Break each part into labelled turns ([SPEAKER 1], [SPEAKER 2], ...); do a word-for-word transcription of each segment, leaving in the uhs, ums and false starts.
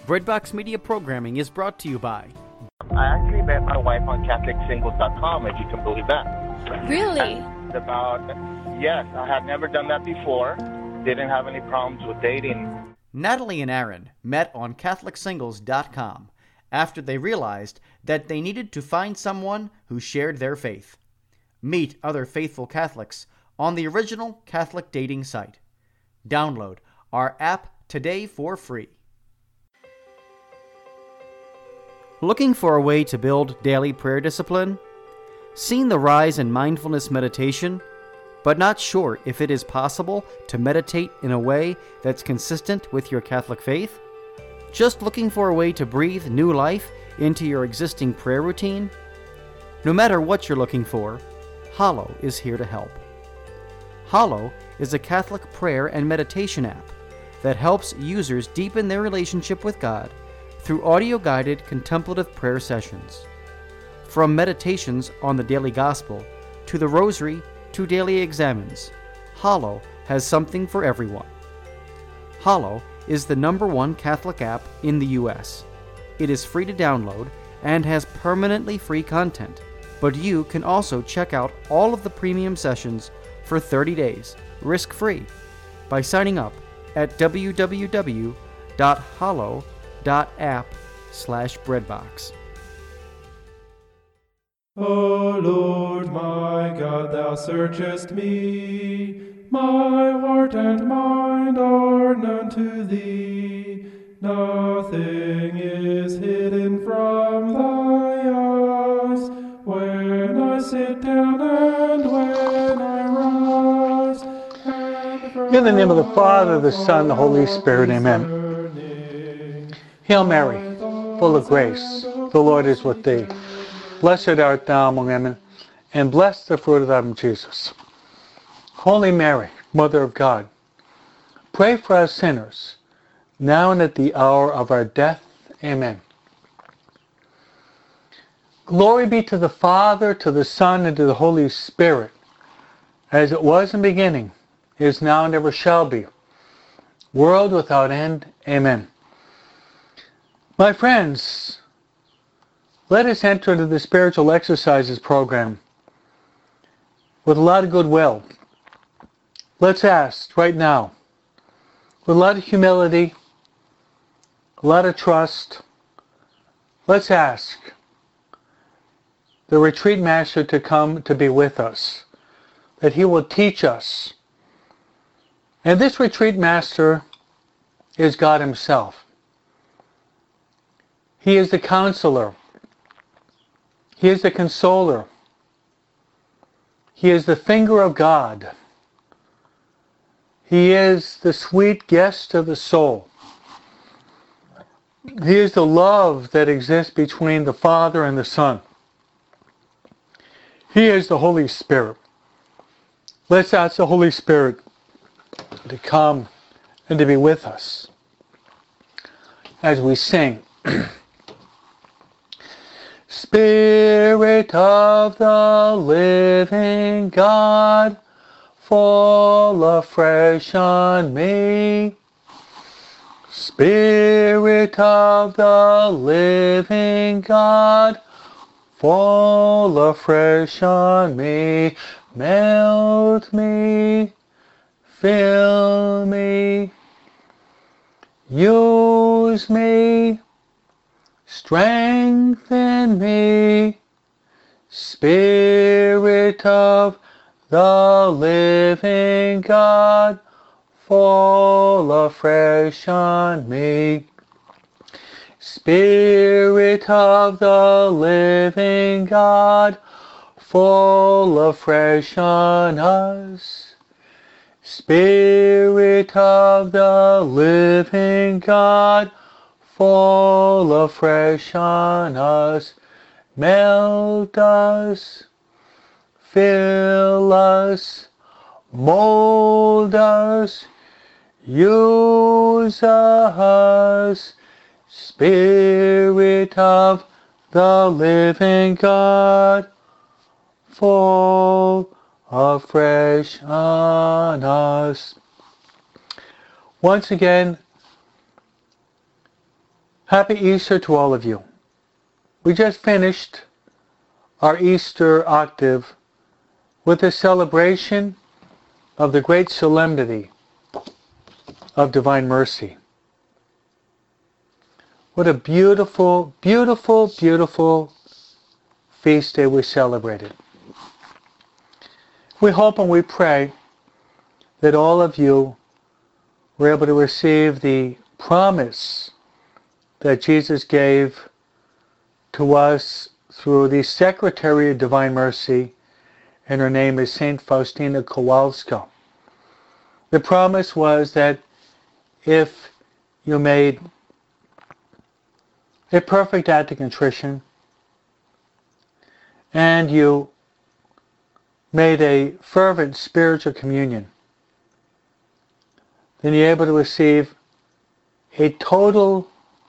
[SPEAKER 1] Breadbox Media programming is brought to you by...
[SPEAKER 2] I actually met my wife on Catholic Singles dot com, if you can believe that.
[SPEAKER 3] Really?
[SPEAKER 2] And about, yes, I had never done that before. Didn't have any problems with dating.
[SPEAKER 1] Natalie and Aaron met on Catholic Singles dot com after they realized that they needed to find someone who shared their faith. Meet other faithful Catholics on the original Catholic dating site. Download our app today for free. Looking for a way to build daily prayer discipline? Seen the rise in mindfulness meditation, but not sure if it is possible to meditate in a way that's consistent with your Catholic faith? Just looking for a way to breathe new life into your existing prayer routine? No matter what you're looking for, Hallow is here to help. Hallow is a Catholic prayer and meditation app that helps users deepen their relationship with God through audio-guided contemplative prayer sessions. From meditations on the daily gospel to the rosary to daily examines, Hallow has something for everyone. Hallow is the number one Catholic app in the U S. It is free to download and has permanently free content, but you can also check out all of the premium sessions for thirty days, risk-free, by signing up at w w w dot hallow dot app slash breadbox.
[SPEAKER 4] O Lord my God, thou searchest me, my heart and mind are known to thee. Nothing is hidden from thy eyes, when I sit down and when I rise. And
[SPEAKER 5] in the name of the Father, the Son, the Holy Spirit, amen. Hail Mary, full of grace, the Lord is with thee. Blessed art thou among women, and blessed the fruit of thy womb, Jesus. Holy Mary, Mother of God, pray for us sinners, now and at the hour of our death. Amen. Glory be to the Father, to the Son, and to the Holy Spirit, as it was in the beginning, is now, and ever shall be, world without end. Amen. My friends, let us enter into the spiritual exercises program with a lot of goodwill. Let's ask right now, with a lot of humility, a lot of trust, let's ask the retreat master to come to be with us, that he will teach us. And this retreat master is God himself. He is the counselor. He is the consoler. He is the finger of God. He is the sweet guest of the soul. He is the love that exists between the Father and the Son. He is the Holy Spirit. Let's ask the Holy Spirit to come and to be with us as we sing. Spirit of the living God, fall afresh on me. Spirit of the living God, fall afresh on me. Melt me, fill me, use me, strengthen me. Spirit of the living God, fall afresh on me. Spirit of the living God, fall afresh on us. Spirit of the living God, fall afresh on us. Melt us, fill us, mold us, use us. Spirit of the living God, fall afresh on us. Once again, Happy Easter to all of you. We just finished our Easter octave with a celebration of the great solemnity of Divine Mercy. What a beautiful, beautiful, beautiful feast day we celebrated. We hope and we pray that all of you were able to receive the promise that Jesus gave to us through the Secretary of Divine Mercy, and her name is Saint Faustina Kowalska. The promise was that if you made a perfect act of contrition and you made a fervent spiritual communion, then you're able to receive a total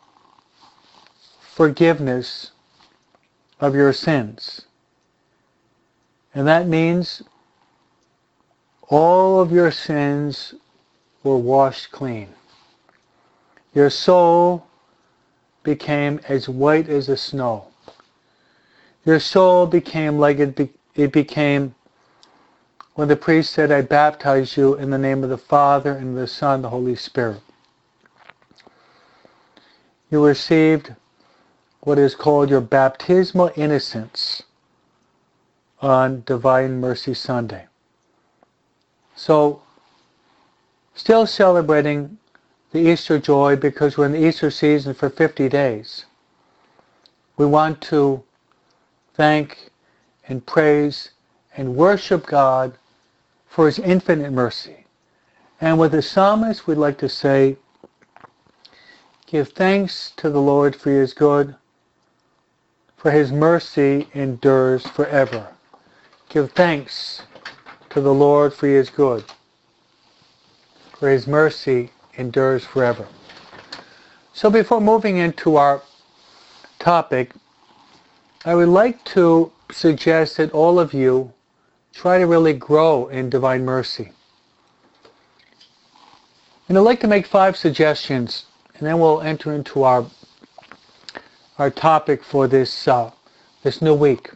[SPEAKER 5] forgiveness of your sins. And that means all of your sins were washed clean. Your soul became as white as the snow. Your soul became like it, be, it became when the priest said, I baptize you in the name of the Father, and of the Son, and the Holy Spirit. You received what is called your baptismal innocence on Divine Mercy Sunday. So, still celebrating the Easter joy because we're in the Easter season for fifty days. We want to thank and praise and worship God for His infinite mercy. And with the psalmist, we'd like to say, give thanks to the Lord for He is good, for His mercy endures forever. Give thanks to the Lord for He is good, for His mercy endures forever. So before moving into our topic, I would like to suggest that all of you try to really grow in Divine Mercy. And I'd like to make five suggestions, and then we'll enter into our our topic for this uh, this new week.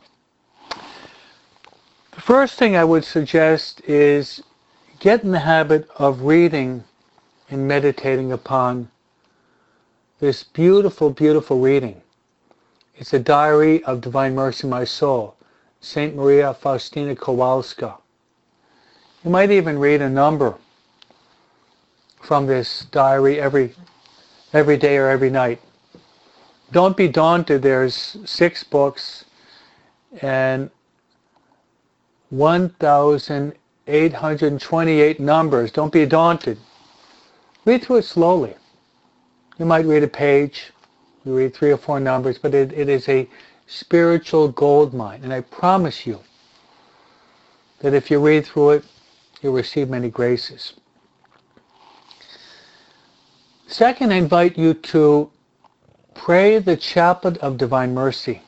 [SPEAKER 5] The first thing I would suggest is get in the habit of reading and meditating upon this beautiful, beautiful reading. It's a diary of Divine Mercy, my soul, Saint Maria Faustina Kowalska. You might even read a number from this diary every every day or every night. Don't be daunted. There's six books and one thousand eight hundred twenty-eight numbers. Don't be daunted. Read through it slowly. You might read a page, you read three or four numbers, but it, it is a spiritual gold mine. And I promise you that if you read through it, you'll receive many graces. Second, I invite you to pray the Chaplet of Divine Mercy.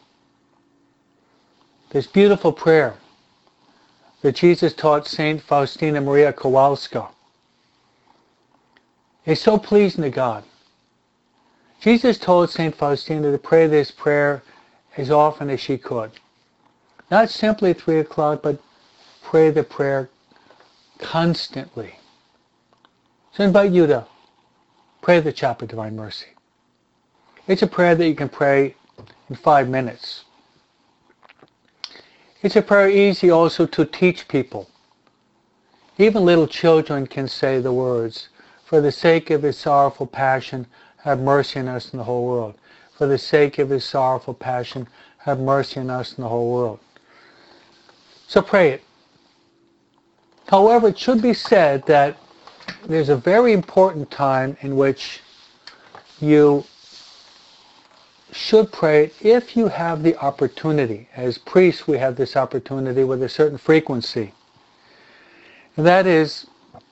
[SPEAKER 5] This beautiful prayer that Jesus taught Saint Faustina Maria Kowalska is so pleasing to God. Jesus told Saint Faustina to pray this prayer as often as she could. Not simply at three o'clock, but pray the prayer constantly. So I invite you to pray the Chaplet of Divine Mercy. It's a prayer that you can pray in five minutes. It's a prayer easy also to teach people. Even little children can say the words, for the sake of His sorrowful passion, have mercy on us and the whole world. For the sake of His sorrowful passion, have mercy on us and the whole world. So pray it. However, it should be said that there's a very important time in which you should pray it if you have the opportunity. As priests, we have this opportunity with a certain frequency. And that is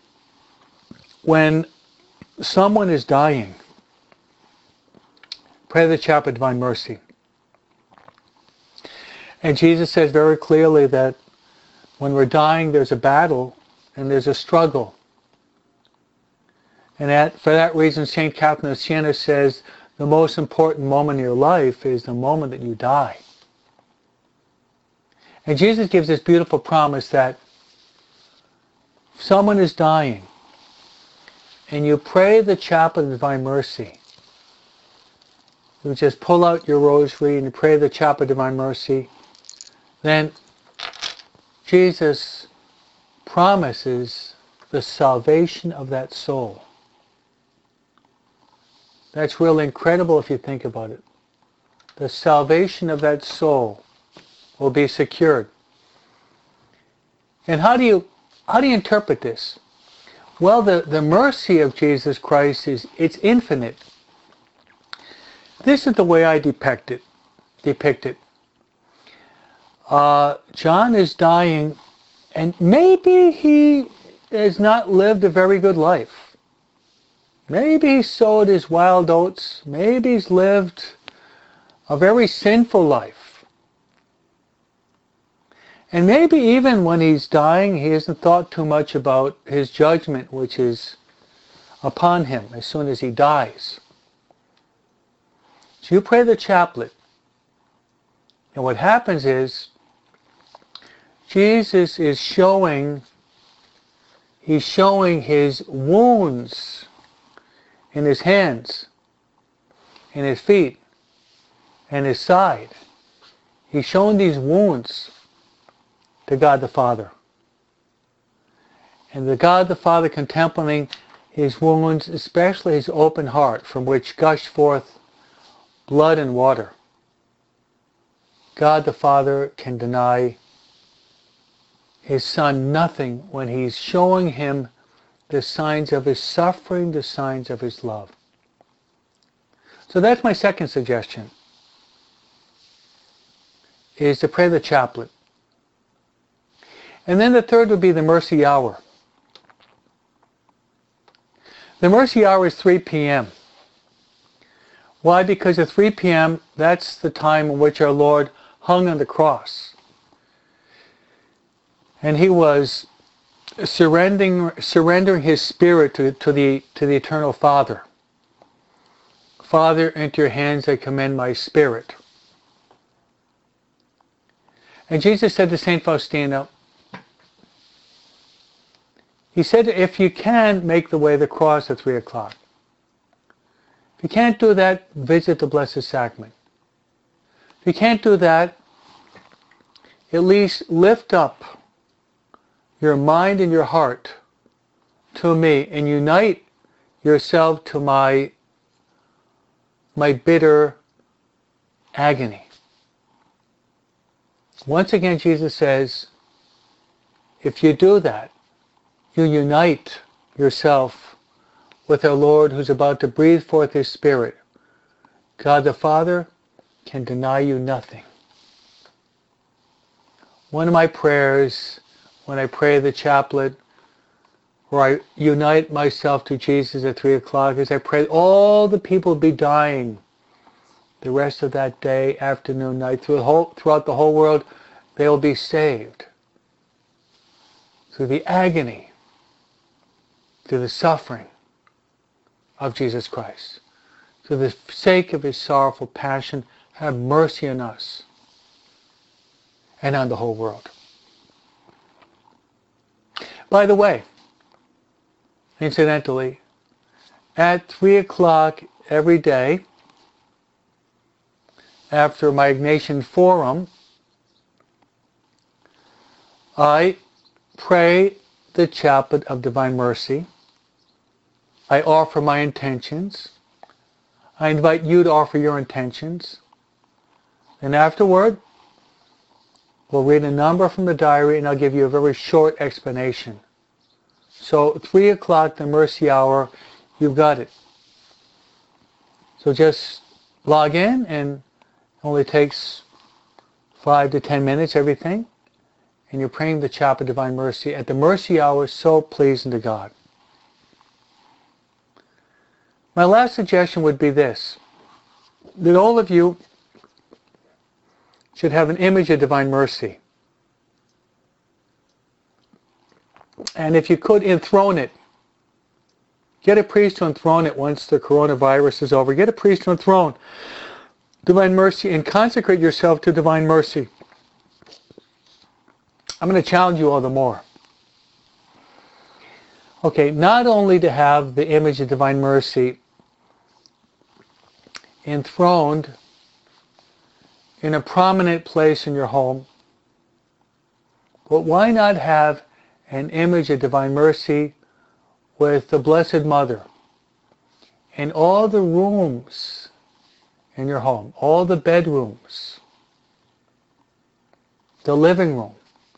[SPEAKER 5] when someone is dying. Pray the Chaplet of Divine Mercy. And Jesus says very clearly that when we're dying, there's a battle and there's a struggle. And that, for that reason, Saint Catherine of Siena says, the most important moment in your life is the moment that you die. And Jesus gives this beautiful promise that if someone is dying and you pray the Chaplet of Divine Mercy, you just pull out your rosary and you pray the Chaplet of Divine Mercy, then Jesus promises the salvation of that soul. That's really incredible if you think about it. The salvation of that soul will be secured. And how do you how do you interpret this? Well, the, the mercy of Jesus Christ is it's infinite. This is the way I depict it. Depict it. Uh, John is dying, and maybe he has not lived a very good life. Maybe he sowed his wild oats. Maybe he's lived a very sinful life. And maybe even when he's dying, he hasn't thought too much about his judgment, which is upon him as soon as he dies. So you pray the chaplet. And what happens is, Jesus is showing, he's showing his wounds in his hands, in his feet, and his side. He's showing these wounds to God the Father. And the God the Father contemplating his wounds, especially his open heart from which gushed forth blood and water. God the Father can deny his Son nothing when he's showing him the signs of his suffering, the signs of his love. So that's my second suggestion, is to pray the chaplet. And then the third would be the mercy hour. The mercy hour is three p.m. Why? Because at three p.m., that's the time in which our Lord hung on the cross. And he was surrendering, surrendering his spirit to, to, the, to the eternal Father. Father, into your hands I commend my spirit. And Jesus said to Saint Faustina, he said, if you can, make the way of the cross at three o'clock. If you can't do that, visit the Blessed Sacrament. If you can't do that, at least lift up your mind and your heart to me and unite yourself to my, my bitter agony. Once again, Jesus says, if you do that, you unite yourself with our Lord who's about to breathe forth his Spirit. God the Father can deny you nothing. One of my prayers, when I pray the chaplet, where I unite myself to Jesus at three o'clock, is I pray all the people be dying the rest of that day, afternoon, night, through the whole, throughout the whole world, they will be saved. Through the agony, through the suffering of Jesus Christ. For the sake of his sorrowful passion, have mercy on us and on the whole world. By the way, incidentally, at three o'clock every day, after my Ignatian Forum, I pray the Chaplet of Divine Mercy. I offer my intentions. I invite you to offer your intentions. And afterward, we'll read a number from the diary and I'll give you a very short explanation. So three o'clock, the mercy hour, you've got it. So just log in, and it only takes five to ten minutes, everything. And you're praying the Chaplet of Divine Mercy at the mercy hour, so pleasing to God. My last suggestion would be this, that all of you should have an image of Divine Mercy. And if you could, enthrone it Get a priest to enthrone it once the coronavirus is over. Get a priest to enthrone divine mercy and consecrate yourself to divine mercy. I'm going to challenge you all the more. Okay, not only to have the image of divine mercy enthroned in a prominent place in your home, but why not have an image of divine mercy with the Blessed Mother in all the rooms in your home, all the bedrooms, the living room?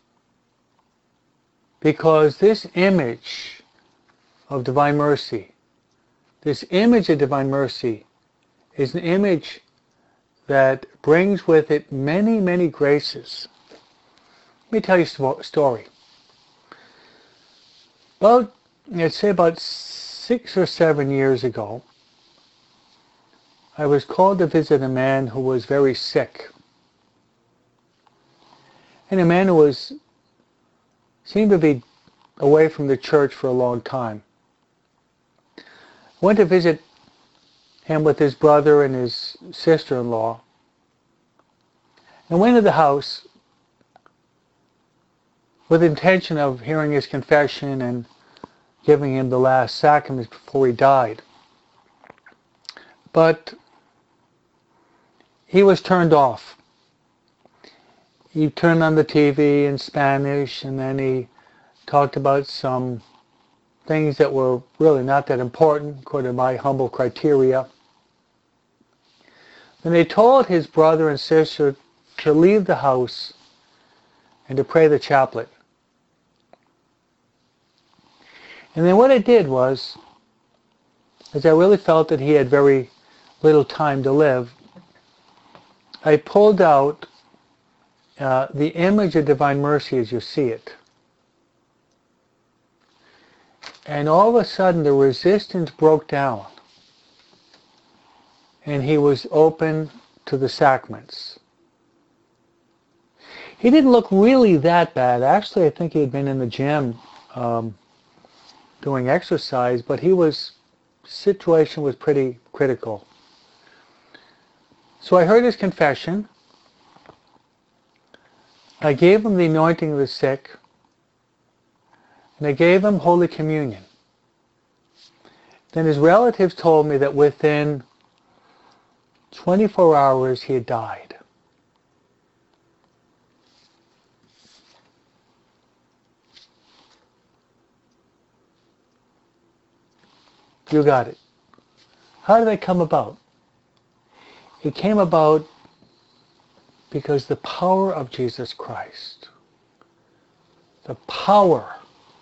[SPEAKER 5] Because this image of divine mercy, this image of divine mercy is an image that brings with it many, many graces. Let me tell you a story. About, let's say about six or seven years ago, I was called to visit a man who was very sick. And a man who was seemed to be away from the church for a long time. I went to visit him with his brother and his sister-in-law. And went to the house with the intention of hearing his confession and giving him the last sacraments before he died. But he was turned off. He turned on the T V in Spanish, and then he talked about some things that were really not that important, according to my humble criteria. Then they told his brother and sister to leave the house and to pray the chaplet. And then what I did was, as I really felt that he had very little time to live, I pulled out uh, the image of divine mercy as you see it. And all of a sudden the resistance broke down and he was open to the sacraments. He didn't look really that bad. Actually, I think he had been in the gym um, doing exercise, but he was, situation was pretty critical. So I heard his confession. I gave him the anointing of the sick, and I gave him Holy Communion. Then his relatives told me that within twenty-four hours he had died. You got it. How did that come about? It came about because the power of Jesus Christ, the power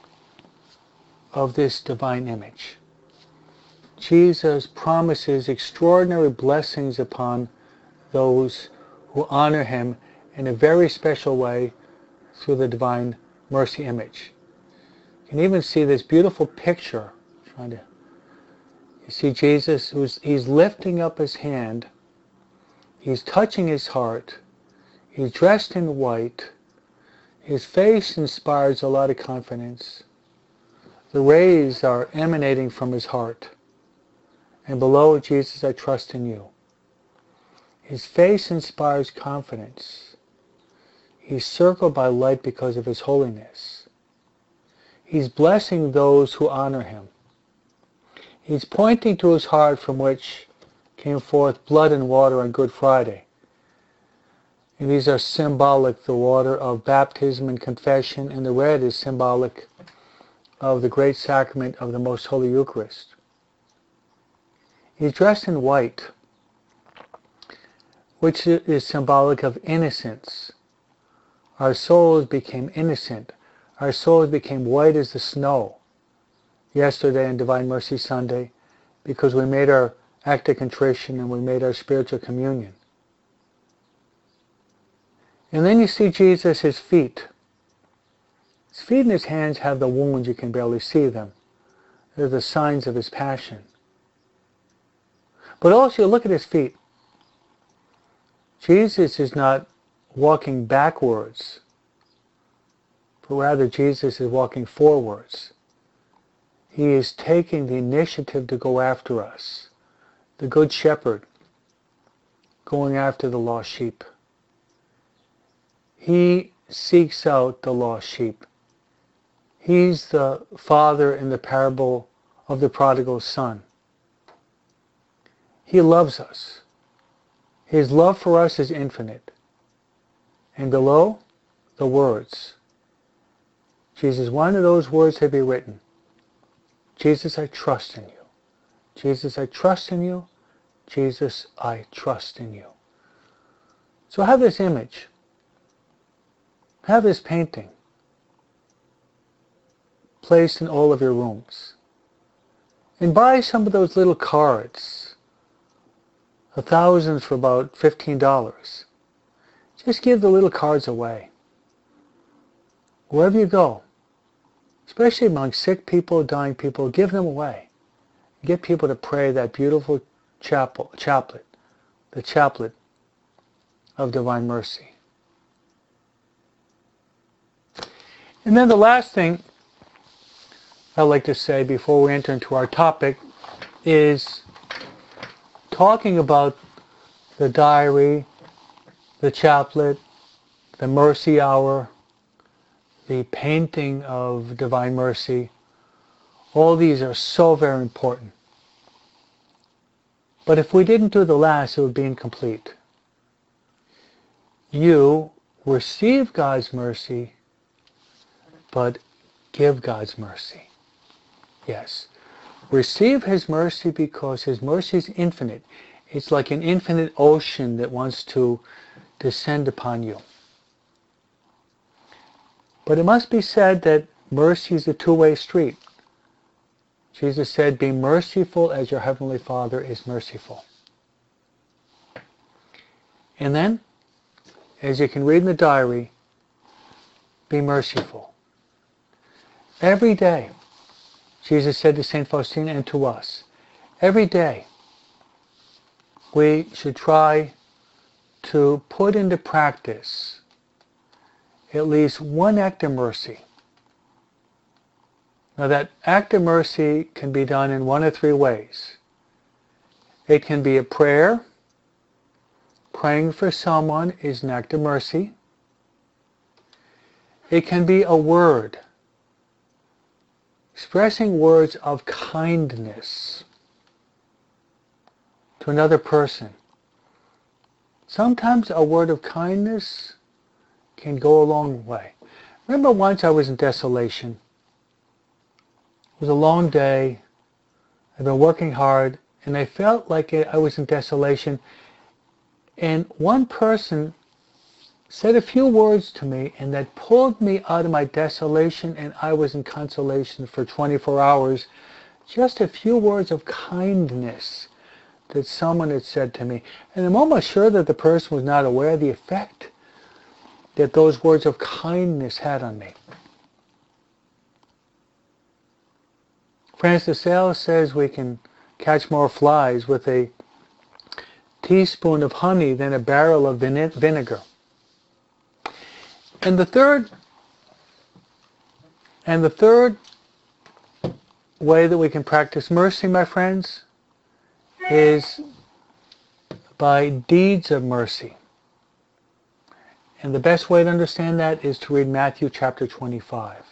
[SPEAKER 5] of this divine image. Jesus promises extraordinary blessings upon those who honor him in a very special way through the divine mercy image. You can even see this beautiful picture. I'm trying to, you see Jesus, who's he's lifting up his hand, he's touching his heart, he's dressed in white, his face inspires a lot of confidence. The rays are emanating from his heart. And below, Jesus, I trust in you. His face inspires confidence. He's circled by light because of his holiness. He's blessing those who honor him. He's pointing to his heart from which came forth blood and water on Good Friday. And these are symbolic, the water of baptism and confession, and the red is symbolic of the great sacrament of the Most Holy Eucharist. He's dressed in white, which is symbolic of innocence. Our souls became innocent. Our souls became white as the snow yesterday on Divine Mercy Sunday because we made our act of contrition and we made our spiritual communion. And then you see Jesus, his feet. His feet and his hands have the wounds, you can barely see them. They're the signs of his passion. But also look at his feet. Jesus is not walking backwards, but rather Jesus is walking forwards. He is taking the initiative to go after us. The Good Shepherd going after the lost sheep. He seeks out the lost sheep. He's the father in the parable of the prodigal son. He loves us. His love for us is infinite. And below, the words. Jesus, one of those words had be written. Jesus, I trust in you. Jesus, I trust in you. Jesus, I trust in you. So have this image. Have this painting placed in all of your rooms. And buy some of those little cards. A thousand for about fifteen dollars. Just give the little cards away. Wherever you go, especially among sick people, dying people, give them away. Get people to pray that beautiful chapel, chaplet, the chaplet of divine mercy. And then the last thing I'd like to say before we enter into our topic is talking about the diary, the chaplet, the mercy hour, the painting of divine mercy. All these are so very important. But if we didn't do the last, it would be incomplete. You receive God's mercy, but give God's mercy. Yes. Receive His mercy because His mercy is infinite. It's like an infinite ocean that wants to descend upon you. But it must be said that mercy is a two-way street. Jesus said, be merciful as your heavenly Father is merciful. And then, as you can read in the diary, be merciful. Every day, Jesus said to Saint Faustina and to us, every day we should try to put into practice at least one act of mercy. Now that act of mercy can be done in one of three ways. It can be a prayer. Praying for someone is an act of mercy. It can be a word. Expressing words of kindness to another person. Sometimes a word of kindness can go a long way. Remember once I was in desolation. It was a long day. I'd been working hard, and I felt like I was in desolation. And one person said a few words to me, and that pulled me out of my desolation, and I was in consolation for twenty-four hours. Just a few words of kindness that someone had said to me. And I'm almost sure that the person was not aware of the effect that those words of kindness had on me. Francis de Sales says we can catch more flies with a teaspoon of honey than a barrel of vine- vinegar. And the third, and the third way that we can practice mercy, my friends, is by deeds of mercy. And the best way to understand that is to read Matthew chapter twenty-five,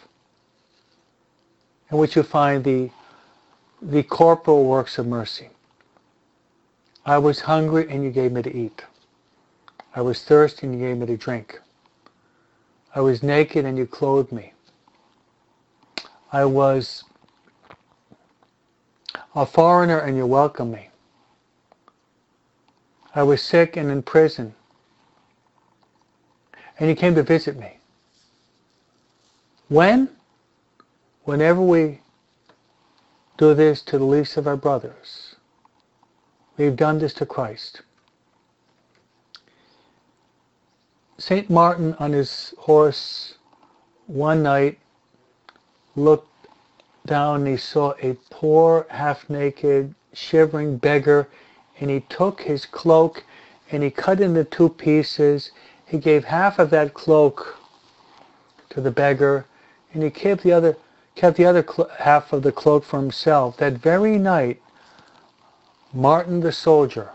[SPEAKER 5] in which you find the, the corporal works of mercy. I was hungry and you gave me to eat. I was thirsty and you gave me to drink. I was naked and you clothed me. I was a foreigner and you welcomed me. I was sick and in prison and you came to visit me. When? Whenever we do this to the least of our brothers, we've done this to Christ. Saint Martin on his horse one night looked down and he saw a poor, half-naked, shivering beggar, and he took his cloak and he cut into two pieces. He gave half of that cloak to the beggar, and he gave the other, kept the other clo- half of the cloak for himself. That very night, Martin the soldier,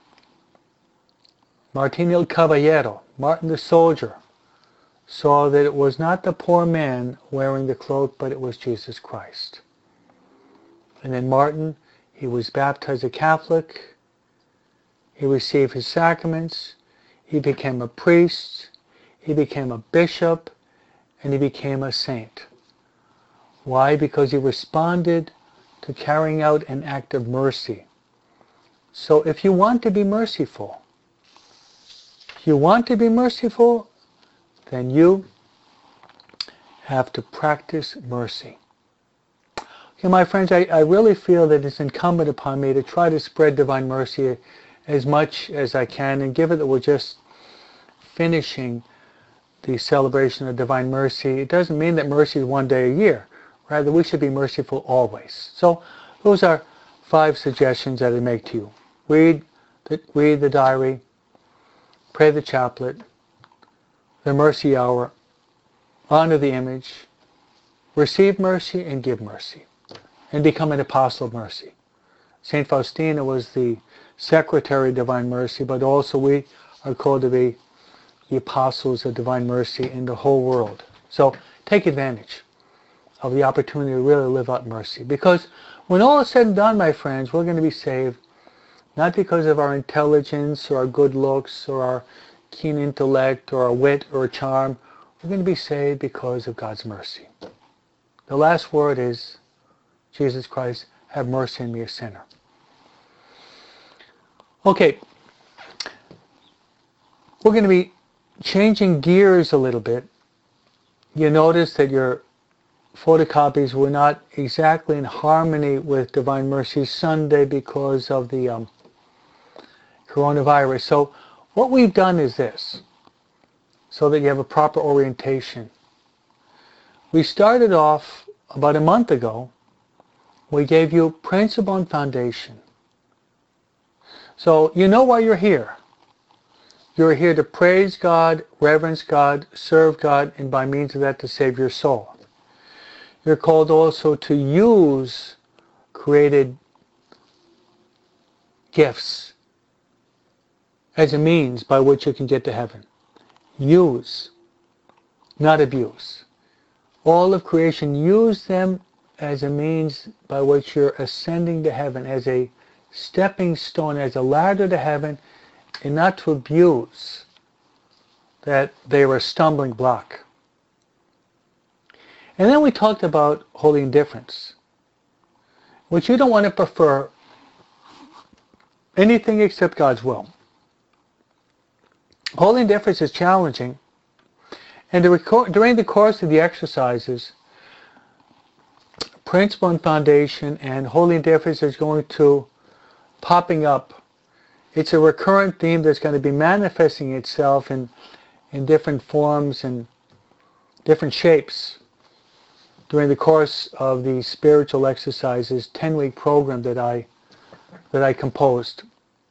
[SPEAKER 5] Martin el Caballero, Martin the soldier, saw that it was not the poor man wearing the cloak, but it was Jesus Christ. And then Martin, he was baptized a Catholic, he received his sacraments, he became a priest, he became a bishop, and he became a saint. Why? Because he responded to carrying out an act of mercy. So if you want to be merciful, if you want to be merciful, then you have to practice mercy. Okay, my friends, I, I really feel that it's incumbent upon me to try to spread divine mercy as much as I can, and given that we're just finishing the celebration of divine mercy, it doesn't mean that mercy is one day a year. Rather, we should be merciful always. So those are five suggestions that I make to you. Read the, read the diary, pray the chaplet, the mercy hour, honor the image, receive mercy and give mercy, and become an apostle of mercy. Saint Faustina was the secretary of divine mercy, but also we are called to be the apostles of divine mercy in the whole world. So take advantage of the opportunity to really live out mercy. Because when all is said and done, my friends, we're going to be saved not because of our intelligence or our good looks or our keen intellect or our wit or charm. We're going to be saved because of God's mercy. The last word is, Jesus Christ, have mercy on me, a sinner. Okay, we're going to be changing gears a little bit. You notice that your photocopies were not exactly in harmony with Divine Mercy Sunday because of the um, coronavirus. So what we've done is this, so that you have a proper orientation. We started off about a month ago. We gave you principle and foundation. So you know why you're here. You're here to praise God, reverence God, serve God, and by means of that to save your soul. You're called also to use created gifts as a means by which you can get to heaven. Use, not abuse. All of creation, use them as a means by which you're ascending to heaven, as a stepping stone, as a ladder to heaven, and not to abuse that they are a stumbling block. And then we talked about holy indifference, which you don't want to prefer anything except God's will. Holy indifference is challenging, and during the course of the exercises, principle and foundation and holy indifference is going to popping up. It's a recurrent theme that's going to be manifesting itself in, in different forms and different shapes during the course of the spiritual exercises ten-week program that I that I composed.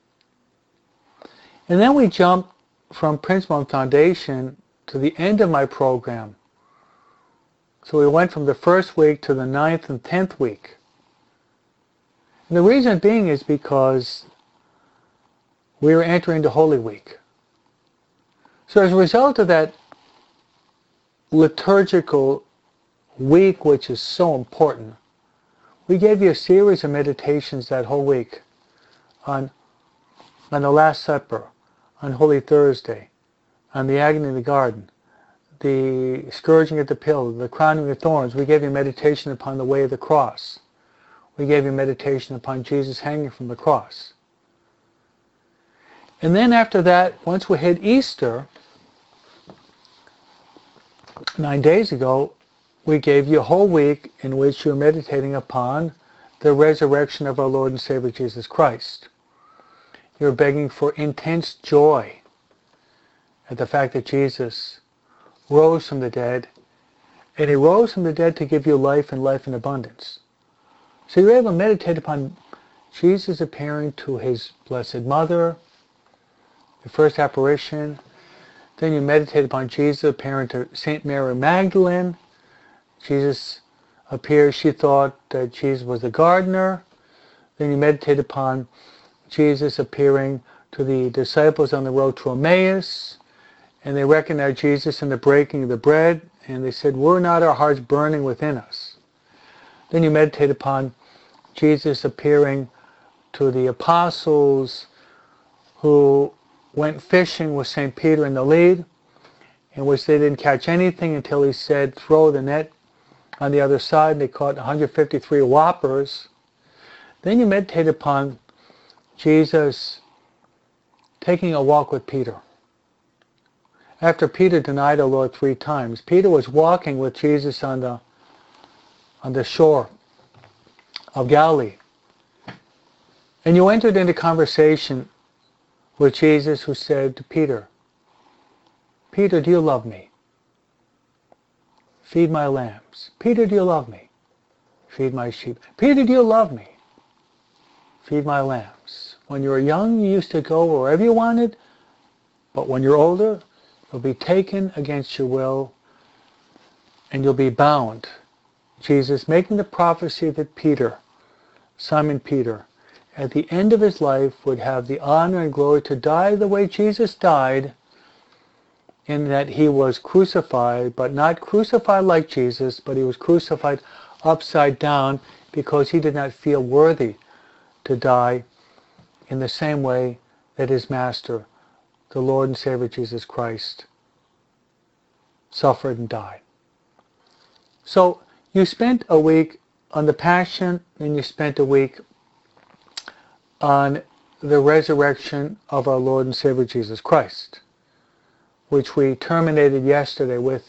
[SPEAKER 5] And then we jump from principle and foundation to the end of my program. So we went from the first week to the ninth and tenth week. And the reason being is because we were entering the Holy Week. So as a result of that liturgical week, which is so important, we gave you a series of meditations that whole week on, on the Last Supper, on Holy Thursday, on the agony in the garden, the scourging at the pillar, the crowning of thorns. We gave you meditation upon the way of the cross. We gave you meditation upon Jesus hanging from the cross. And then after that, once we hit Easter, nine days ago, we gave you a whole week in which you're meditating upon the resurrection of our Lord and Savior Jesus Christ. You're begging for intense joy at the fact that Jesus rose from the dead, and He rose from the dead to give you life and life in abundance. So you're able to meditate upon Jesus appearing to His Blessed Mother, the first apparition. Then you meditate upon Jesus appearing to Saint Mary Magdalene, Jesus appears, she thought that Jesus was the gardener. Then you meditate upon Jesus appearing to the disciples on the road to Emmaus, and they recognized Jesus in the breaking of the bread, and they said, "Were not our hearts burning within us?" Then you meditate upon Jesus appearing to the apostles who went fishing with Saint Peter in the lead, in which they didn't catch anything until he said, "Throw the net on the other side." They caught one hundred fifty-three whoppers. Then you meditate upon Jesus taking a walk with Peter. After Peter denied the Lord three times, Peter was walking with Jesus on the on the shore of Galilee. And you entered into conversation with Jesus, who said to Peter, "Peter, do you love me? Feed my lambs. Peter, do you love me? Feed my sheep. Peter, do you love me? Feed my lambs." When you were young, you used to go wherever you wanted, but when you're older, you'll be taken against your will, and you'll be bound. Jesus making the prophecy that Peter, Simon Peter, at the end of his life would have the honor and glory to die the way Jesus died, in that he was crucified, but not crucified like Jesus, but he was crucified upside down because he did not feel worthy to die in the same way that his Master, the Lord and Savior Jesus Christ, suffered and died. So you spent a week on the Passion, and you spent a week on the resurrection of our Lord and Savior Jesus Christ, which we terminated yesterday with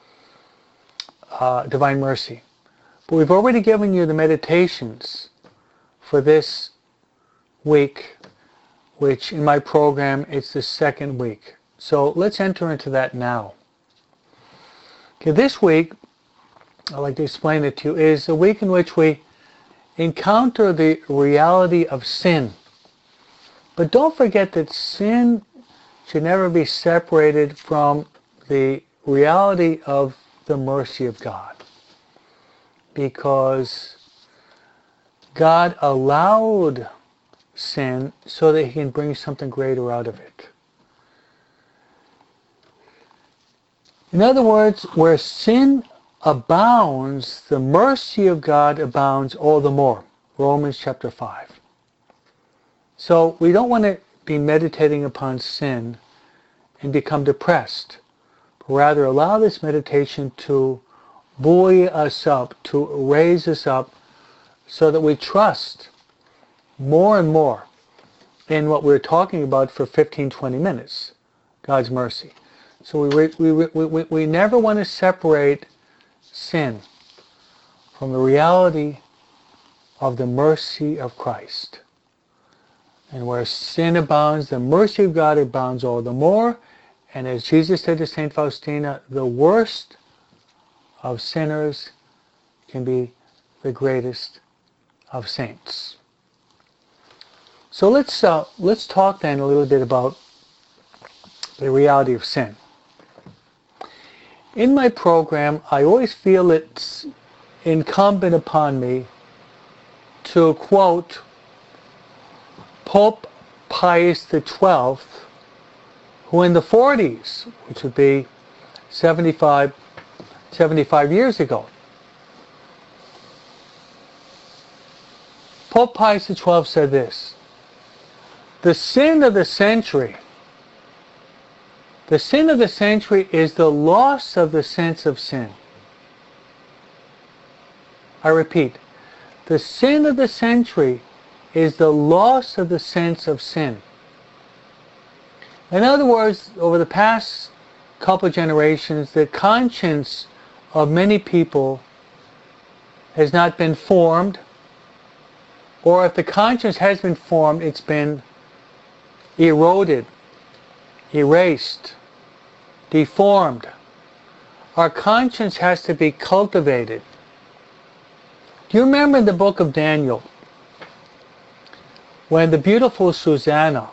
[SPEAKER 5] uh, Divine Mercy. But we've already given you the meditations for this week, which in my program, it's the second week. So let's enter into that now. Okay, this week, I'd like to explain it to you, is a week in which we encounter the reality of sin. But don't forget that sin should never be separated from the reality of the mercy of God, because God allowed sin so that he can bring something greater out of it. In other words, where sin abounds, the mercy of God abounds all the more. Romans chapter five. So we don't want to be meditating upon sin and become depressed, but rather allow this meditation to buoy us up, to raise us up, so that we trust more and more in what we're talking about for fifteen, twenty minutes, God's mercy. So we, we, we, we, we never want to separate sin from the reality of the mercy of Christ. And where sin abounds, the mercy of God abounds all the more. And as Jesus said to Saint Faustina, the worst of sinners can be the greatest of saints. So let's uh, let's talk then a little bit about the reality of sin. In my program, I always feel it's incumbent upon me to quote Pope Pius the twelfth, who in the forties, which would be seventy-five, seventy-five years ago, Pope Pius the twelfth said this: the sin of the century, the sin of the century is the loss of the sense of sin. I repeat, the sin of the century is the loss of the sense of sin. In other words, over the past couple of generations, the conscience of many people has not been formed, or if the conscience has been formed, it's been eroded, erased, deformed. Our conscience has to be cultivated. Do you remember in the book of Daniel, when the beautiful Susanna,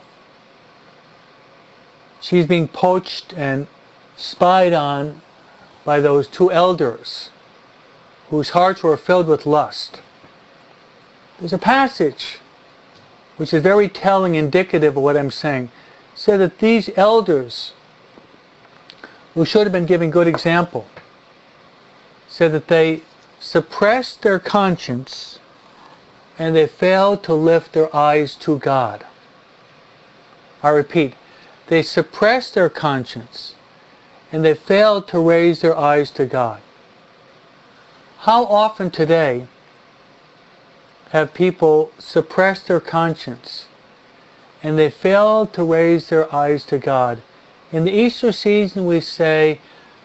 [SPEAKER 5] she's being poached and spied on by those two elders whose hearts were filled with lust. There's a passage which is very telling, indicative of what I'm saying. It said that these elders, who should have been giving good example, said that they suppressed their conscience and they failed to lift their eyes to God. I repeat, they suppressed their conscience and they failed to raise their eyes to God. How often today have people suppressed their conscience and they fail to raise their eyes to God? In the Easter season we say,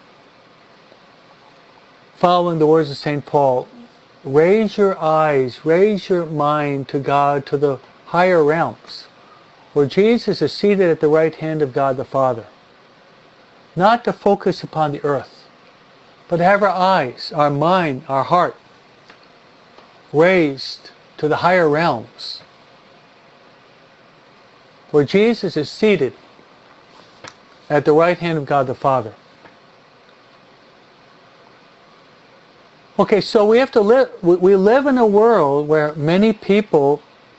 [SPEAKER 5] following the words of Saint Paul, raise your eyes, raise your mind to God, to the higher realms, where Jesus is seated at the right hand of God the Father. Not to focus upon the earth, but to have our eyes, our mind, our heart raised to the higher realms, where Jesus is seated at the right hand of God the Father. Okay, so we have to live, we live in a world where many people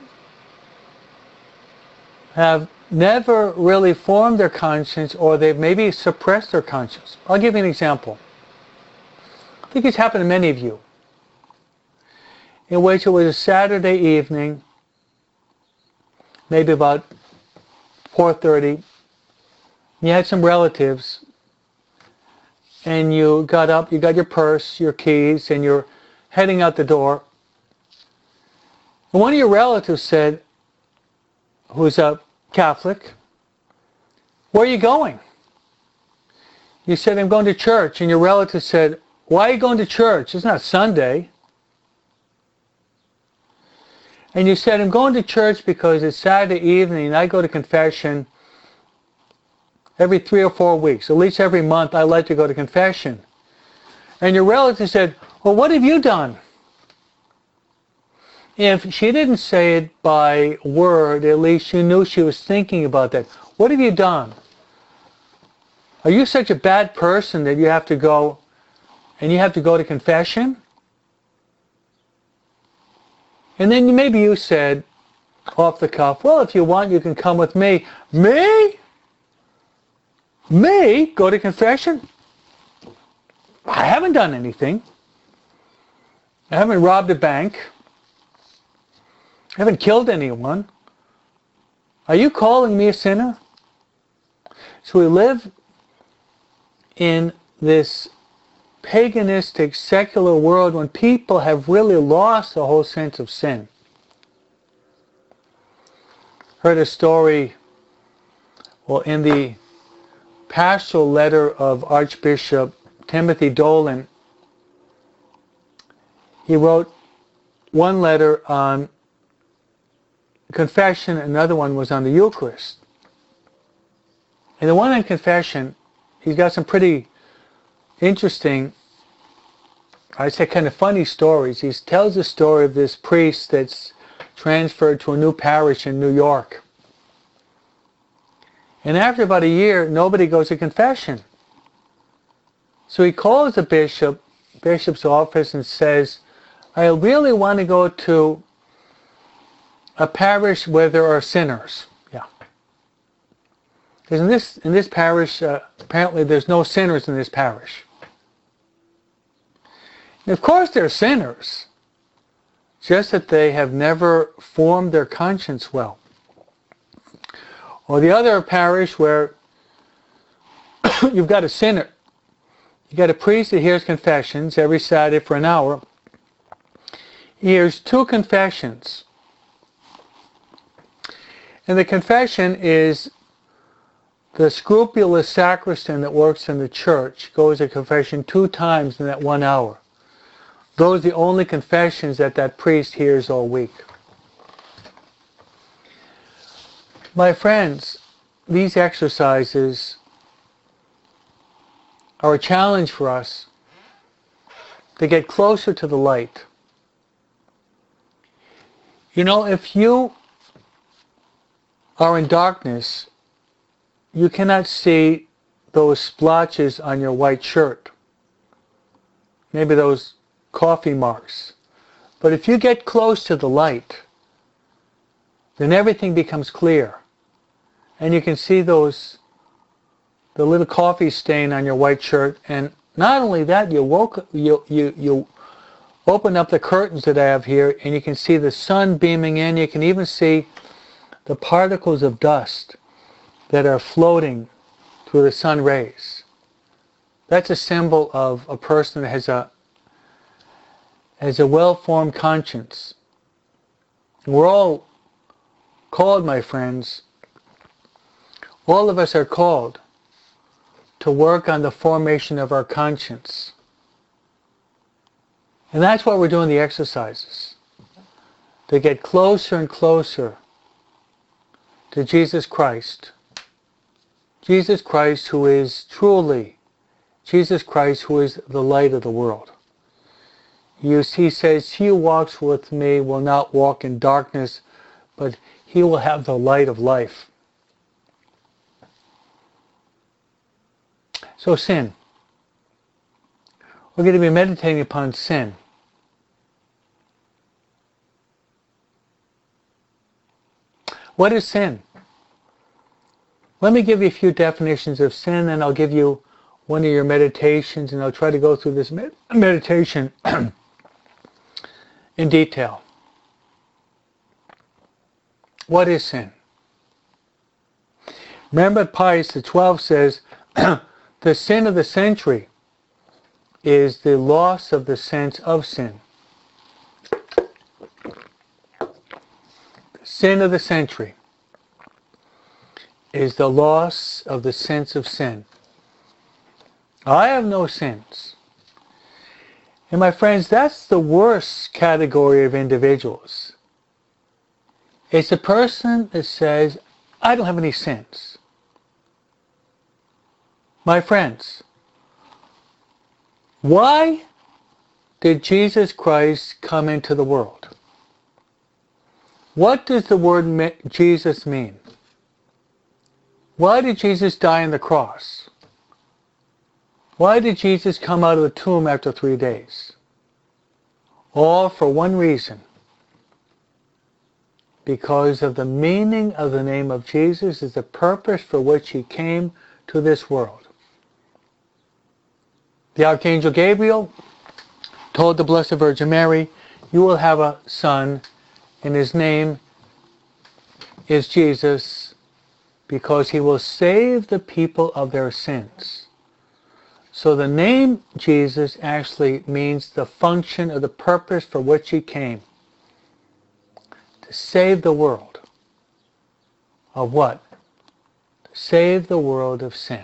[SPEAKER 5] have never really formed their conscience, or they've maybe suppressed their conscience. I'll give you an example. I think it's happened to many of you, in which it was a Saturday evening, maybe about four thirty, you had some relatives, and you got up, you got your purse, your keys, and you're heading out the door. And one of your relatives said, who's a Catholic, where are you going? You said, I'm going to church. And your relative said, why are you going to church? It's not Sunday. And you said, I'm going to church because it's Saturday evening and I go to confession every three or four weeks. At least every month I like to go to confession. And your relative said, well, what have you done? If she didn't say it by word, at least you knew she was thinking about that. What have you done? Are you such a bad person that you have to go and you have to go to confession? And then maybe you said off the cuff, well, if you want, you can come with me. Me? Me? Go to confession? I haven't done anything. I haven't robbed a bank. I haven't killed anyone. Are you calling me a sinner? So we live in this paganistic, secular world when people have really lost the whole sense of sin. Heard a story, well, in the pastoral letter of Archbishop Timothy Dolan. He wrote one letter on confession, another one was on the Eucharist. And the one on confession, he's got some pretty interesting, I'd say kind of funny stories. He tells the story of this priest that's transferred to a new parish in New York. And after about a year, nobody goes to confession. So he calls the bishop, bishop's office and says, I really want to go to a parish where there are sinners. Yeah. Because in this, in this parish, uh, apparently there's no sinners in this parish. And of course they're sinners, just that they have never formed their conscience well. Or the other parish where you've got a sinner. You've got a priest that hears confessions every Saturday for an hour. He hears two confessions. And the confession is the scrupulous sacristan that works in the church goes to confession two times in that one hour. Those are the only confessions that that priest hears all week. My friends, these exercises are a challenge for us to get closer to the light. You know, if you are in darkness, you cannot see those splotches on your white shirt. Maybe those coffee marks. But if you get close to the light, then everything becomes clear. And you can see those, the little coffee stain on your white shirt. And not only that, you woke, you, you, you open up the curtains that I have here, and you can see the sun beaming in. You can even see the particles of dust that are floating through the sun rays. That's a symbol of a person that has a, has a well-formed conscience. We're all called, my friends, all of us are called to work on the formation of our conscience. And that's why we're doing the exercises, to get closer and closer to Jesus Christ. Jesus Christ, who is truly, Jesus Christ, who is the light of the world. You, he says, he who walks with me will not walk in darkness, but he will have the light of life. So sin. We're going to be meditating upon sin. What is sin? Let me give you a few definitions of sin, and I'll give you one of your meditations, and I'll try to go through this med- meditation in detail. What is sin? Remember, Pius the twelfth says, the sin of the century is the loss of the sense of sin. The sin of the century is the loss of the sense of sin. I have no sins. And my friends, that's the worst category of individuals. It's a person that says, I don't have any sins. My friends, why did Jesus Christ come into the world? What does the word Jesus mean? Why did Jesus die on the cross? Why did Jesus come out of the tomb after three days? All for one reason. Because of the meaning of the name of Jesus is the purpose for which he came to this world. The Archangel Gabriel told the Blessed Virgin Mary, you will have a son, and his name is Jesus, because he will save the people of their sins. So the name Jesus actually means the function or the purpose for which he came. To save the world. Of what? To save the world of sin.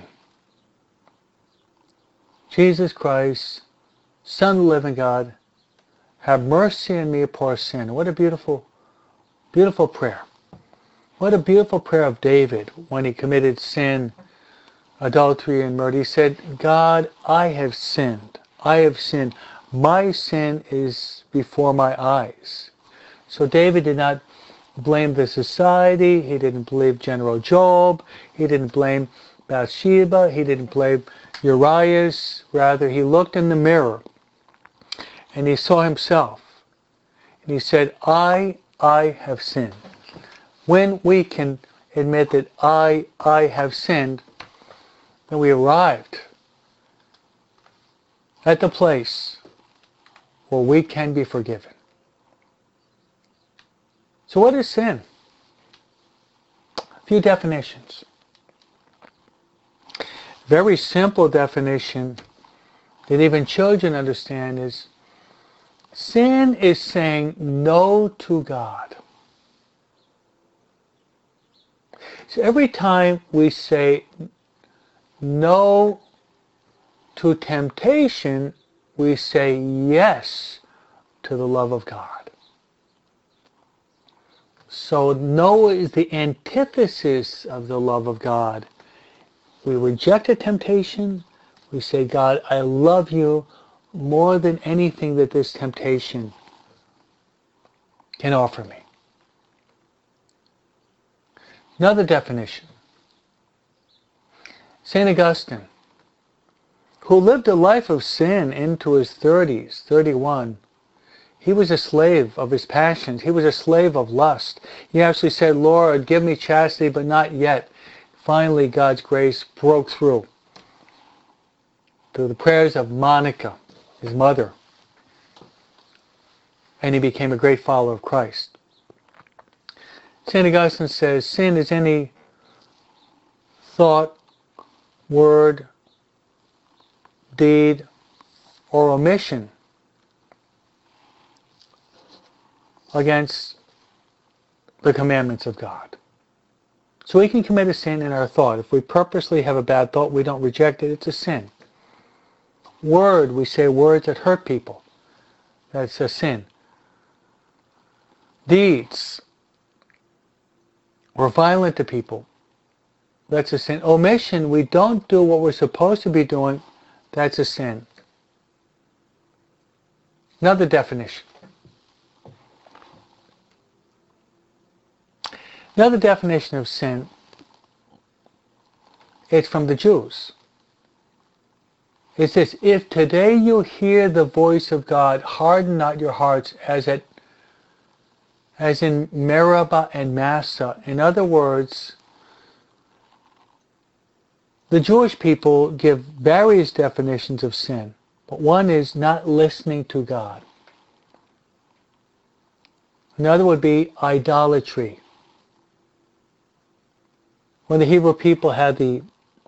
[SPEAKER 5] Jesus Christ, Son of the living God, have mercy on me, a poor sinner. What a beautiful, beautiful prayer. What a beautiful prayer of David when he committed sin, adultery and murder. He said, God, I have sinned. I have sinned. My sin is before my eyes. So David did not blame the society. He didn't blame General Job. He didn't blame Bathsheba. He didn't blame Urias. Rather, he looked in the mirror and he saw himself. And he said, I, I have sinned. When we can admit that I, I have sinned, then we arrived at the place where we can be forgiven. So what is sin? A few definitions. Very simple definition that even children understand is sin is saying no to God. So every time we say no to temptation, we say yes to the love of God. So no is the antithesis of the love of God. We reject a temptation. We say, God, I love you more than anything that this temptation can offer me. Another definition. Saint Augustine, who lived a life of sin into his thirties, thirty-one. He was a slave of his passions. He was a slave of lust. He actually said, Lord, give me chastity, but not yet. Finally, God's grace broke through through the prayers of Monica, his mother. And he became a great follower of Christ. Saint Augustine says, sin is any thought, word, deed, or omission against the commandments of God. So we can commit a sin in our thought. If we purposely have a bad thought, we don't reject it, it's a sin. Word, we say words that hurt people. That's a sin. Deeds, we're violent to people. That's a sin. Omission, we don't do what we're supposed to be doing. That's a sin. Another definition. Another definition of sin, it's from the Jews. It says, if today you hear the voice of God, harden not your hearts as at as in Meribah and Massah. In other words, the Jewish people give various definitions of sin, but one is not listening to God. Another would be idolatry. When the Hebrew people had the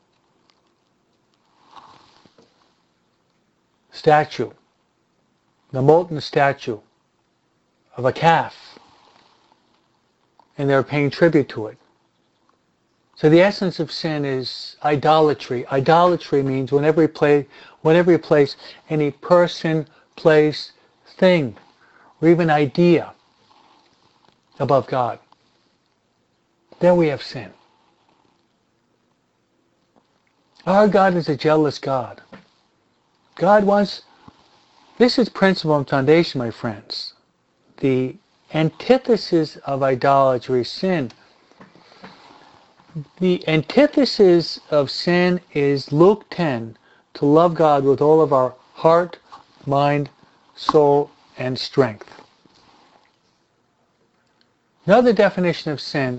[SPEAKER 5] statue, the molten statue of a calf, and they were paying tribute to it. So the essence of sin is idolatry. Idolatry means whenever you play, whenever you place any person, place, thing, or even idea above God, then we have sin. Our God is a jealous God. God wants, this is principle and foundation, my friends. The antithesis of idolatry, sin. The antithesis of sin is Luke ten, to love God with all of our heart, mind, soul, and strength. Another definition of sin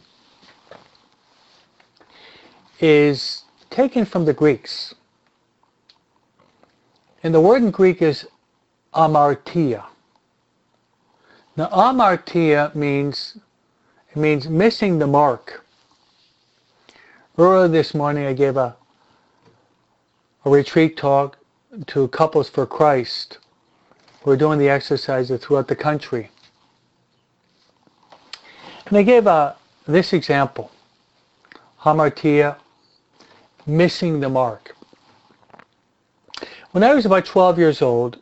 [SPEAKER 5] is taken from the Greeks. And the word in Greek is amartia. Now, amartia means, it means missing the mark. Earlier this morning I gave a, a retreat talk to Couples for Christ. We're doing the exercises throughout the country. And I gave a, this example. Hamartia, missing the mark. When I was about twelve years old,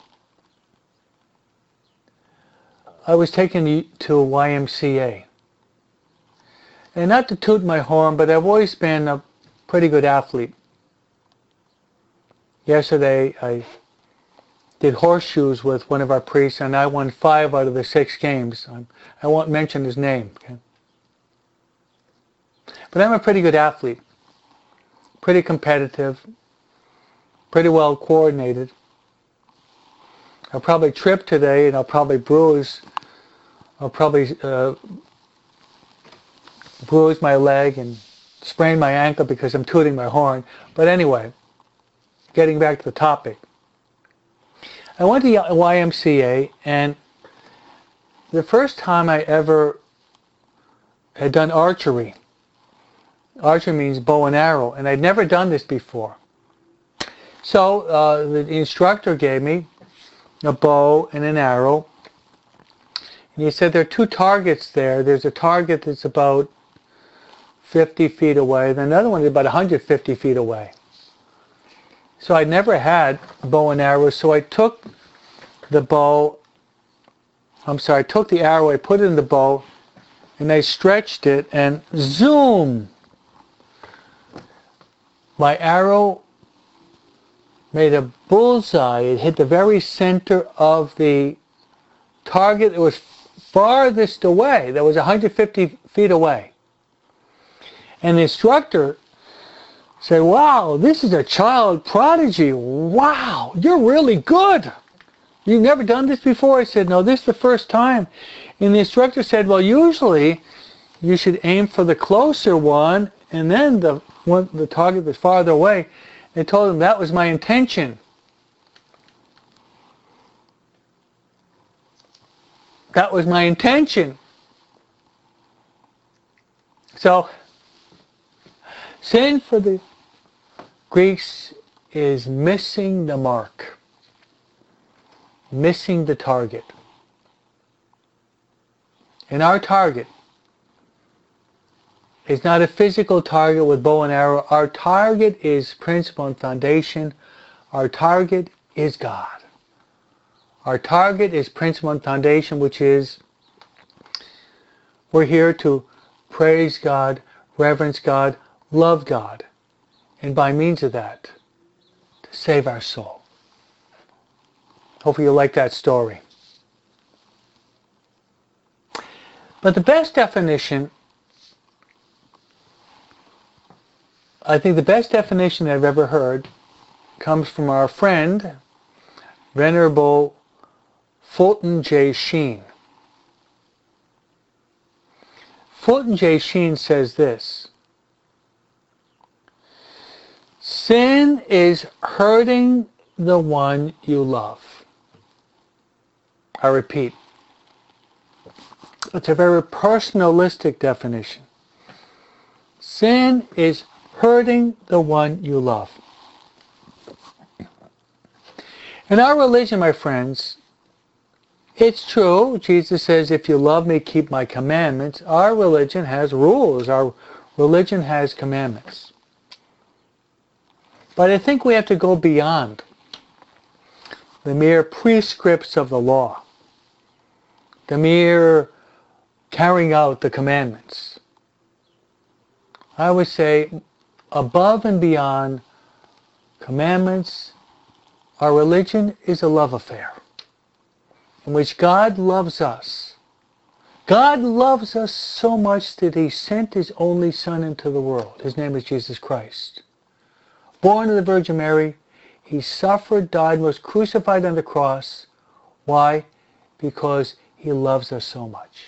[SPEAKER 5] I was taken to a Y M C A. And not to toot my horn, but I've always been a pretty good athlete. Yesterday I did horseshoes with one of our priests, and I won five out of the six games. I won't mention his name. Okay? But I'm a pretty good athlete, pretty competitive, pretty well coordinated. I'll probably trip today, and I'll probably bruise. I'll probably uh, bruise my leg and sprain my ankle because I'm tooting my horn. But anyway, getting back to the topic. I went to Y M C A, and the first time I ever had done archery. Archery means bow and arrow, and I'd never done this before. So uh, the instructor gave me a bow and an arrow, and he said there are two targets there. There's a target that's about fifty feet away, then another one is about one hundred fifty feet away. So I'd never had bow and arrow, so I took the bow, I'm sorry, I took the arrow, I put it in the bow, and I stretched it, and zoom! My arrow made a bullseye. It hit the very center of the target that was farthest away, that was one hundred fifty feet away. And the instructor say, wow, this is a child prodigy. Wow, you're really good. You've never done this before? I said, no, this is the first time. And the instructor said, well, usually you should aim for the closer one and then the one, the target that's farther away. I told him that was my intention. That was my intention. So, sin for the Greeks is missing the mark, missing the target. And our target is not a physical target with bow and arrow. Our target is principle and foundation. Our target is God. Our target is principle and foundation, which is we're here to praise God, reverence God, love God, and by means of that, to save our soul. Hopefully you like that story. But the best definition, I think the best definition I've ever heard comes from our friend, Venerable Fulton J. Sheen. Fulton J. Sheen says this: sin is hurting the one you love. I repeat, it's a very personalistic definition. Sin is hurting the one you love. In our religion, my friends, it's true. Jesus says, if you love me, keep my commandments. Our religion has rules. Our religion has commandments. But I think we have to go beyond the mere prescripts of the law, the mere carrying out the commandments. I would say above and beyond commandments, our religion is a love affair in which God loves us. God loves us so much that He sent His only Son into the world. His name is Jesus Christ. Born of the Virgin Mary, He suffered, died, was crucified on the cross. Why? Because He loves us so much.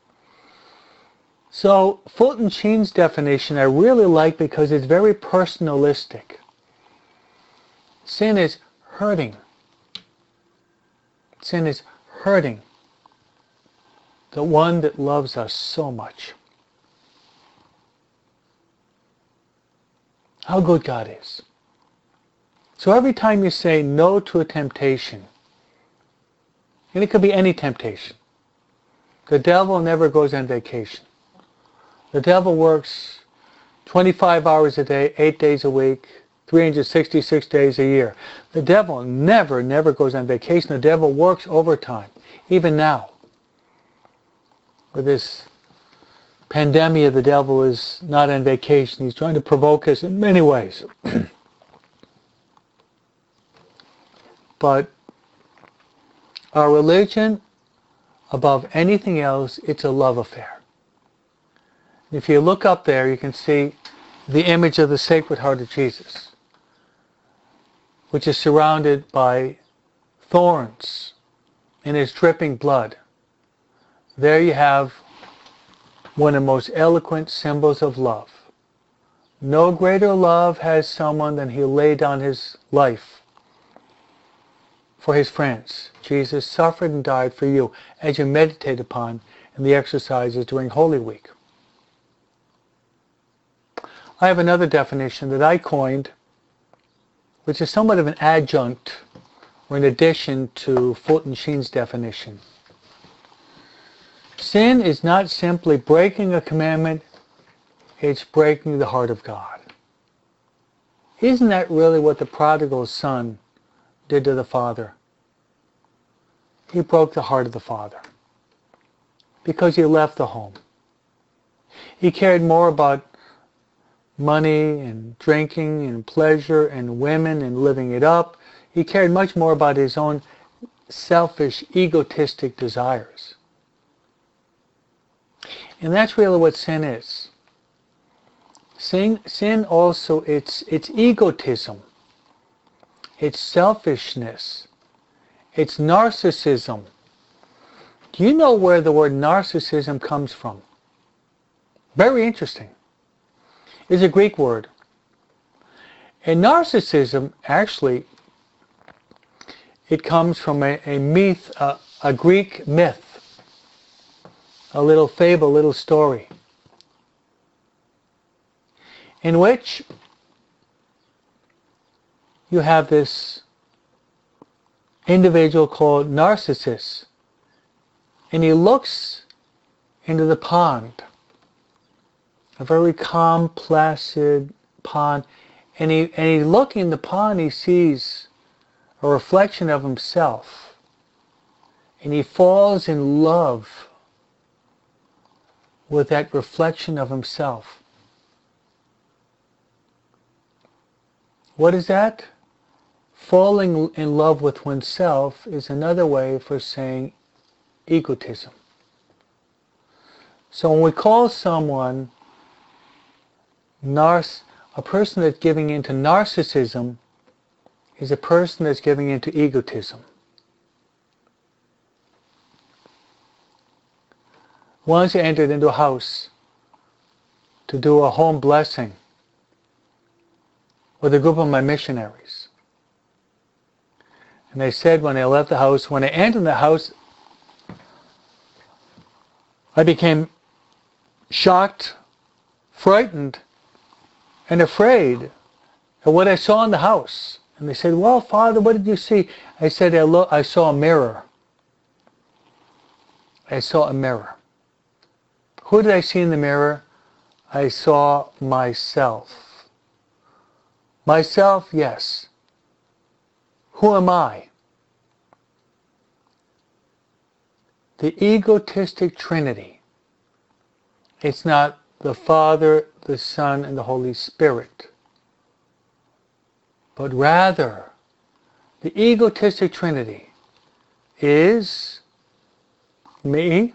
[SPEAKER 5] So Fulton Sheen's definition I really like because it's very personalistic. Sin is hurting. Sin is hurting the one that loves us so much. How good God is. So every time you say no to a temptation, and it could be any temptation, the devil never goes on vacation. The devil works twenty-five hours a day, eight days a week, three hundred sixty-six days a year. The devil never, never goes on vacation. The devil works overtime, even now. With this pandemic, the devil is not on vacation. He's trying to provoke us in many ways. But our religion, above anything else, it's a love affair. If you look up there, you can see the image of the Sacred Heart of Jesus, which is surrounded by thorns and is dripping blood. There you have one of the most eloquent symbols of love. No greater love has someone than he laid down his life for his friends. Jesus suffered and died for you, as you meditate upon in the exercises during Holy Week. I have another definition that I coined, which is somewhat of an adjunct or an addition to Fulton Sheen's definition. Sin is not simply breaking a commandment, it's breaking the heart of God. Isn't that really what the prodigal son did to the father? He broke the heart of the father because he left the home. He cared more about money and drinking and pleasure and women and living it up. He cared much more about his own selfish, egotistic desires. And that's really what sin is. sin, sin also, it's, it's egotism, it's selfishness, it's narcissism. Do you know where the word narcissism comes from? Very interesting. It's a Greek word. And narcissism, actually, it comes from a, a myth, a, a Greek myth, a little fable, a little story, in which you have this individual called Narcissus, and he looks into the pond, a very calm, placid pond, and he and he's looking in the pond, he sees a reflection of himself, and he falls in love with that reflection of himself. What is that? Falling in love with oneself is another way for saying egotism. So when we call someone narciss a person that's giving into narcissism is a person that's giving into egotism. Once I entered into a house to do a home blessing with a group of my missionaries. And they said when I left the house, when I entered the house, I became shocked, frightened, and afraid of what I saw in the house. And they said, well, Father, what did you see? I said, I, lo I saw a mirror. I saw a mirror. Who did I see in the mirror? I saw myself. Myself, yes. Who am I? The egotistic Trinity. It's not the Father, the Son, and the Holy Spirit, but rather the egotistic Trinity is me,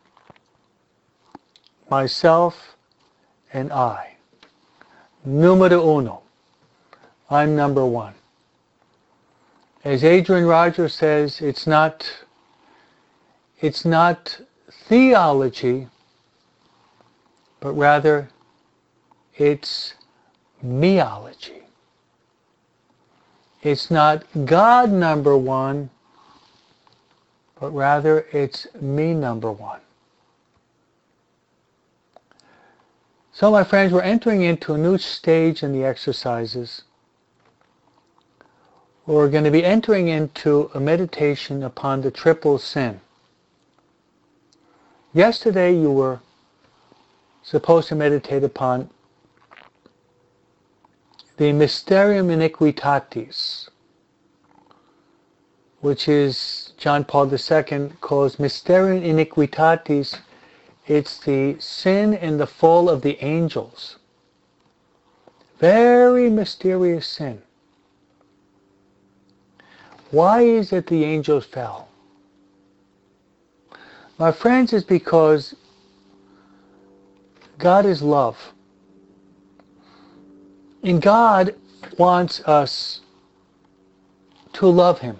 [SPEAKER 5] myself, and I. Numero uno. I'm number one. As Adrian Rogers says, it's not, it's not theology, but rather it's meology. It's not God number one, but rather it's me number one. So my friends, we're entering into a new stage in the exercises. We're going to be entering into a meditation upon the triple sin. Yesterday you were supposed to meditate upon the Mysterium Iniquitatis, which is John Paul the Second calls Mysterium Iniquitatis. It's the sin and the fall of the angels. Very mysterious sin. Why is it the angels fell? My friends, it's because God is love. And God wants us to love Him.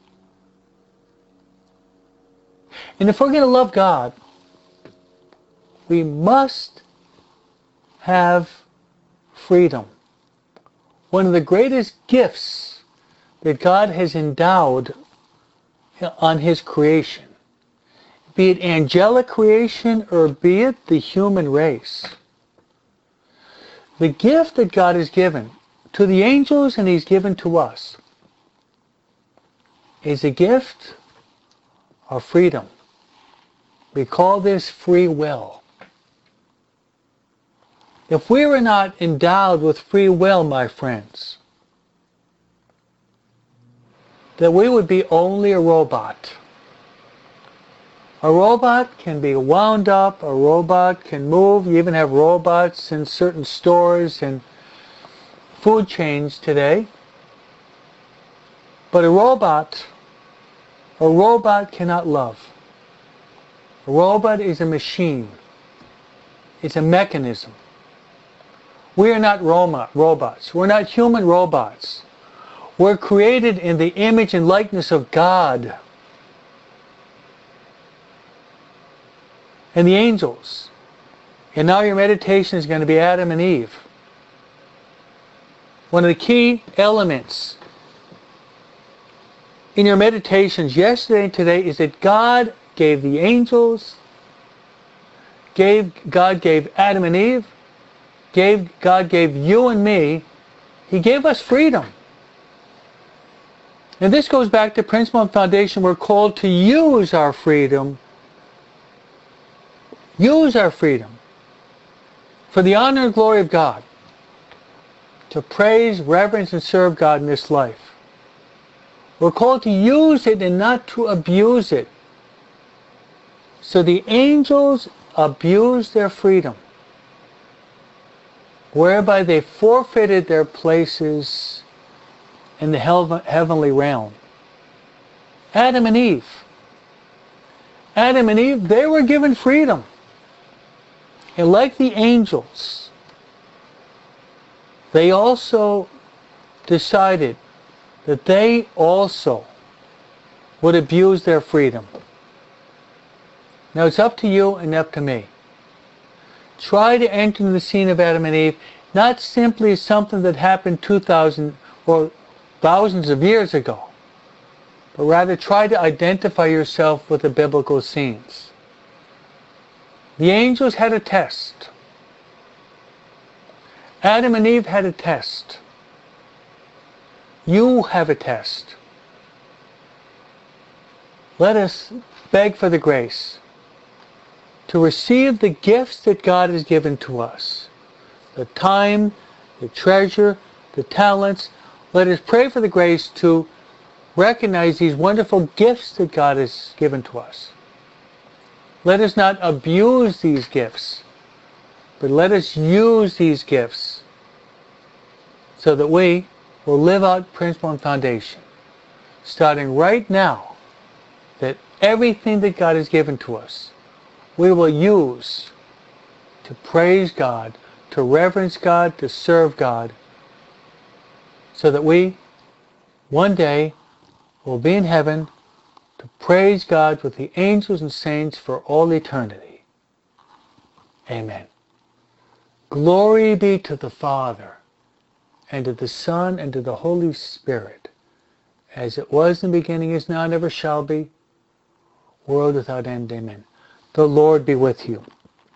[SPEAKER 5] And if we're going to love God, we must have freedom. One of the greatest gifts that God has endowed on His creation, be it angelic creation or be it the human race. The gift that God has given to the angels and He's given to us is a gift of freedom. We call this free will. If we were not endowed with free will, my friends, then we would be only a robot. A robot can be wound up, a robot can move. You even have robots in certain stores and food chains today. But a robot, a robot cannot love. A robot is a machine. It's a mechanism. We are not Roma, robots. We're not human robots. We're created in the image and likeness of God. And the angels. And now your meditation is going to be Adam and Eve. One of the key elements in your meditations yesterday and today is that God gave the angels, gave God gave Adam and Eve, gave God gave you and me, He gave us freedom. And this goes back to principle and foundation. We're called to use our freedom, use our freedom for the honor and glory of God, to praise, reverence, and serve God in this life. We're called to use it and not to abuse it. So the angels abused their freedom, whereby they forfeited their places in the heavenly realm. Adam and Eve. Adam and Eve, they were given freedom. And like the angels, they also decided that they also would abuse their freedom. Now it's up to you and up to me. Try to enter the scene of Adam and Eve, not simply as something that happened two thousand or thousands of years ago, but rather try to identify yourself with the biblical scenes. The angels had a test. Adam and Eve had a test. You have a test. Let us beg for the grace to receive the gifts that God has given to us. The time, the treasure, the talents. Let us pray for the grace to recognize these wonderful gifts that God has given to us. Let us not abuse these gifts, but let us use these gifts so that we will live out principle and foundation, starting right now, that everything that God has given to us, we will use to praise God, to reverence God, to serve God, so that we, one day, will be in heaven to praise God with the angels and saints for all eternity. Amen. Glory be to the Father, and to the Son, and to the Holy Spirit, as it was in the beginning, is now, and ever shall be, world without end. Amen. The Lord be with you.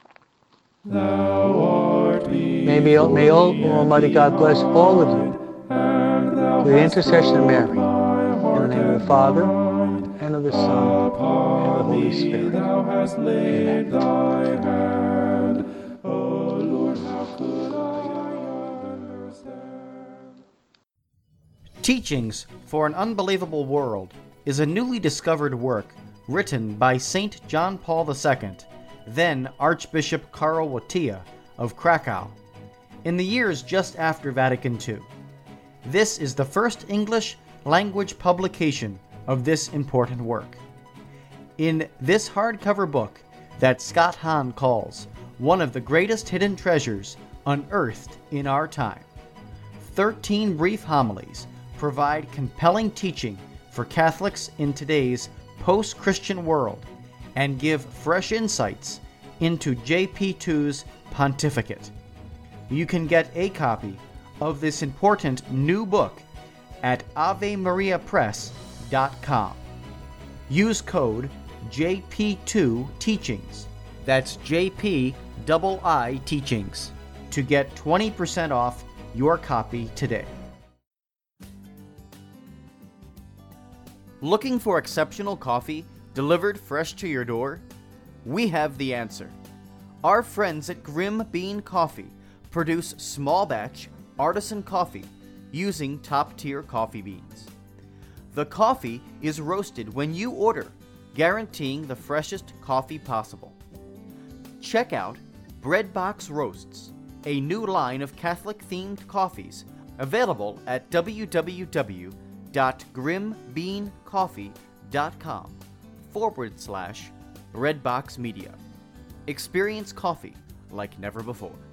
[SPEAKER 4] Thou art
[SPEAKER 5] May, may, may all, Almighty God bless all of you through the intercession of Mary, in the name of the Father, and of the Son, and of the Holy Spirit.
[SPEAKER 4] Thou hast laid thy hand. O Lord, how could I understand?
[SPEAKER 1] Teachings for an Unbelievable World is a newly discovered work written by Saint John Paul the Second, then Archbishop Karol Wojtyła of Krakow, in the years just after Vatican Two. This is the first English language publication of this important work. In this hardcover book that Scott Hahn calls one of the greatest hidden treasures unearthed in our time, thirteen brief homilies provide compelling teaching for Catholics in today's post-Christian world and give fresh insights into J P two's pontificate. You can get a copy of this important new book at ave maria press dot com. Use code J P two Teachings, that's J P I I Teachings, to get twenty percent off your copy today. Looking for exceptional coffee delivered fresh to your door? We have the answer. Our friends at Grim Bean Coffee produce small batch artisan coffee using top-tier coffee beans. The coffee is roasted when you order, guaranteeing the freshest coffee possible. Check out Breadbox Roasts, a new line of Catholic-themed coffees available at w w w dot grim bean coffee dot com forward slash Breadbox Media. Experience coffee like never before.